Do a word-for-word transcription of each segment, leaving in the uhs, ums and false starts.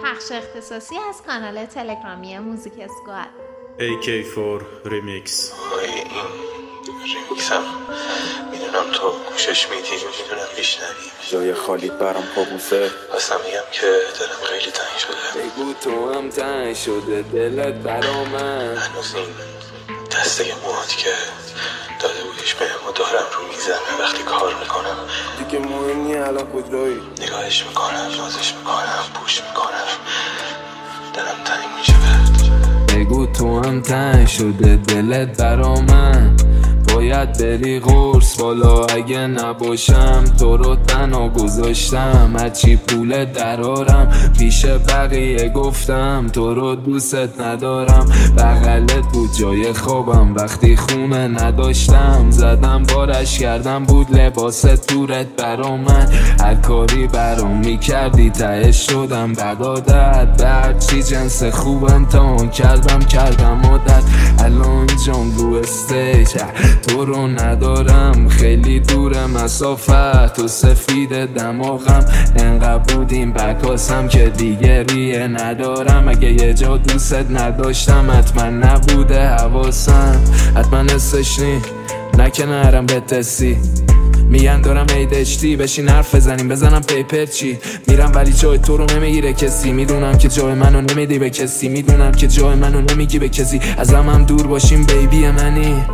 پخش اختصاصی از کانال تلگرامی موزیک اسکواد ای کی فور ریمیکس. آقای این ریمیکس هم میدونم تو گوشش میدی، میدونم میشنوی، جای خالی برام پابوسه. اصلا میگم که دلم خیلی تنگ شده. بگو تو هم تنگ شده دلت برا من. هنوز این دسته موهات که داده بودیش به ما دارم رو میزنه وقتی کار میکنم. دیگه مهم نی الان کجایی، نگاهش میکنم، نازش میکنم، پوش میکنم، دلم تنگ میشه بهت. بگو تو هم تنگ شده دلت برا من. باید بری قرص بالا اگه نباشم. تو رو تنها گذاشتم هرچی پول درارم. پیش بقیه گفتم تو رو دوست ندارم. بغلت بود جای خوابم وقتی خونه نداشتم. زدم بارش کردم بود لباست دورت برا من. هر کاری برام میکردی تهش شدم بدادت. بعد چی جنس خوب امتحان کردم کردم عادت. الان جام رو استیج تو رو ندارم. خیلی دوره مسافت و سفید دماغم. انقدر بودیم بکاسم که دیگه ریه ندارم. اگه یه جا دوست نداشتم حتما نبوده حواسم. حتما حسش نی نکنه نرم بتسی. میگن دارم ایدشتی بشین حرف بزنیم بزنم پیپر چی. میرم ولی جای تو رو نمیگیره کسی. میدونم که جای منو نمیدی به کسی. میدونم که جای منو نمیگی به کسی. ازم هم دور باشیم بیبی منی.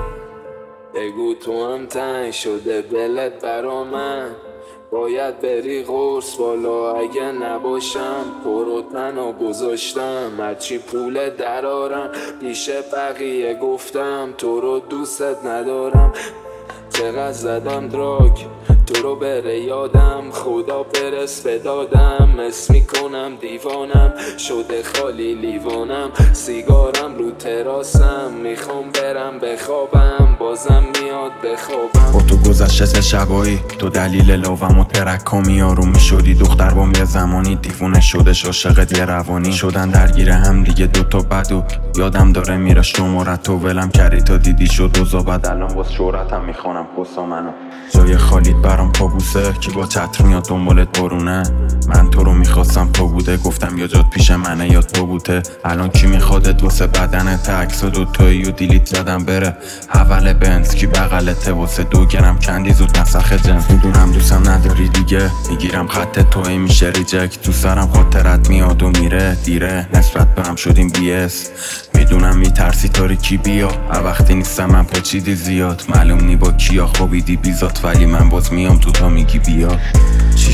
بگو تو هم تنگ شده دلت برا من. باید بری قرص بالا اگه نباشم. تو رو تنها گذاشتم هرچی پول درارم. پیش بقیه گفتم تو رو دوست ندارم. چقدر زدم دراگ تو رو بره یادم. خدا برس بدادم اس میکنم دیوانم. شده خالی لیوانم سیگارم رو تراسم. میخوام برم بخوابم بازم میاد بخوابم. با تو گذشته سه شبایی تو دلیل لوم و ترکامی آروم میشدی. دختر بام یه زمانی دیوونه شدش عاشقت یه روانی. شدن درگیر هم دیگه دوتا بدو. یادم داره میره شمارت تو ولم کردی تا دیدی شد و زابد. الان باز شورتم میخوانم پسا منو. جای خالیت برام پابوسه که با چتر میاد دنبالت برونه. من تو رو میخواستم تو بوده. گفتم یا جات پیش منه یا تو بوده. الان کی میخوادت واسه بدنت عکس و دوتایی و دیلیت زدم بره. اول بنز کی بغلته واسه دو گرم کندی زود نسخ جنس. میدونم دوستم نداری دیگه میگیرم خط توی میشه ریجکت. تو سرم خاطرت میاد و میره دیره. نسبت به هم شدیم بی اس. میدونم میترسی تاریکی بیا. هر وقتی نیستم من پچیدی زیاد. معلوم نی با کیا خوابیدی بیزات ولی من باز میام تو تا میگی بیا. چی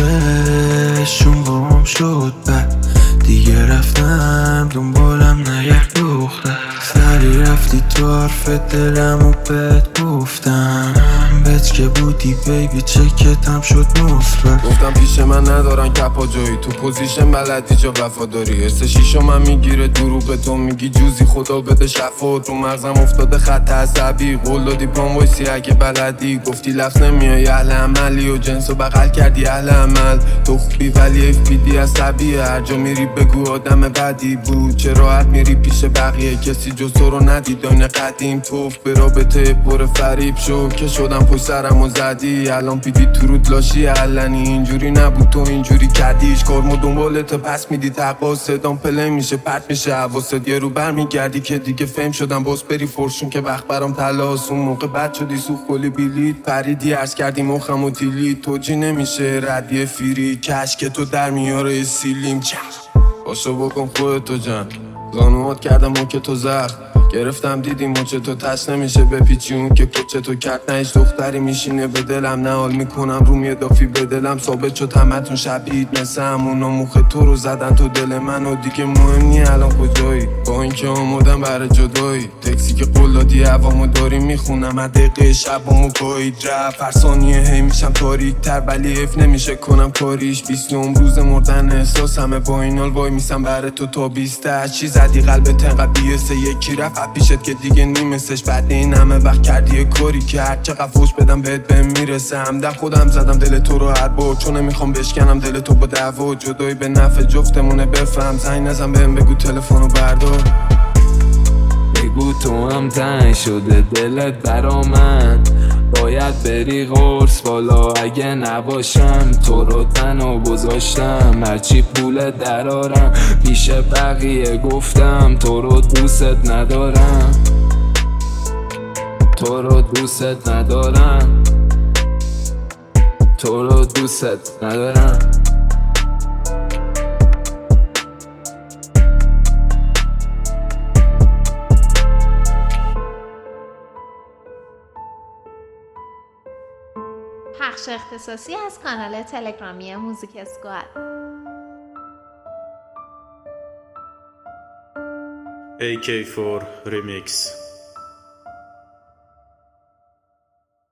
شده شون بام شد بعد دیگه رفتم دنبالم نیک دختر. سری رفتی تو حرف دلم و بهت گفتم. بهت که بودی بیبی چکتم شد مثبت. گفتم پیش من ندارن کپا جایی. تو پوزیشن بلدی جا وفاداری. حس شیشو من میگیره دروغ تو میگی جوزی. خدا بده شفاعت رو مغزم افتاده خط عصبی. قول دادی پام وایسی اگه بلدی. گفتی لفظ نمیای اهل عملی و جنسو بغل کردی اهل عمل. تو خوبی ولی اف پی دی عصبیه. هر جا میری بگو آدم بدی بود. چه راحت میری پیش بقیه کسی جز تو رو ندید. داین قدیم توف به رابطه پر فریب شو که شدم پشت سرم و زدی. الان پیدی تو رود لاشی علنی. اینجوری نبود تو اینجوری کردیش. کارمو دنبالت پس میدی تقوا. صدام پلی میشه پرت میشه حواست. یه رو برمیگردی که دیگه فهم شدم باز بری فرشون که وقت برام تلاس. اون موقع بد شدی سوخ کلی بیلیت. پریدی عرض کردی مخم و دیلیت. توجی نمیشه ردیه فیری کش که تو در میاره سیلیم چه باشو بکن خودتو جن. زانوات کردم اون که تو زخم گرفتم دیدی مچه تو تش نمیشه بپیچی. اون که کچه تو کرد نه هیچ دختری میشینه به دلم. نه حال میکنم روم یه دافی به دلم. ثابت شد همتون شبیهید مثل همونا. موخ تو رو زدن تو دل من و دیگه مهم نی الان کجایی. با اینکه آمودم برای جدایی. تکسی که قول دادی هوامو داری میخونم. هر دقیقه شبامو گاهید رفت. هر ثانیه هی میشم تاریک تر ولی اف نمیشه کنم کاریش. بیستم روز مردن احساس همه با این حال وای میسم برای تو تا بیسته. چی زدی قلبت انقدر بیسته یکی رفت پیشت که دیگه نیمستش. بعد این همه وقت کردی یه کاری که هر چقدر فوش بدم بهت بهم میرسه. همدم خودم زدم دل تو رو هر بار. چون نمیخوام بشکنم دل تو با دعوا. جدایی به نفع جفتمونه بفهم. زنگ نزن بهم بگو تلفنو بردار. بگو تو هم تنگ شده دلت برا من. باید بری قرص بالا اگه نباشم تو رو تنها گذاشتم هرچی پول درارم پیش بقیه گفتم تو رو دوست ندارم تو رو دوست ندارم تو رو دوست ندارم پخش اختصاصی از کانال تلگرامی موزیک اسکواد. A K four Remix.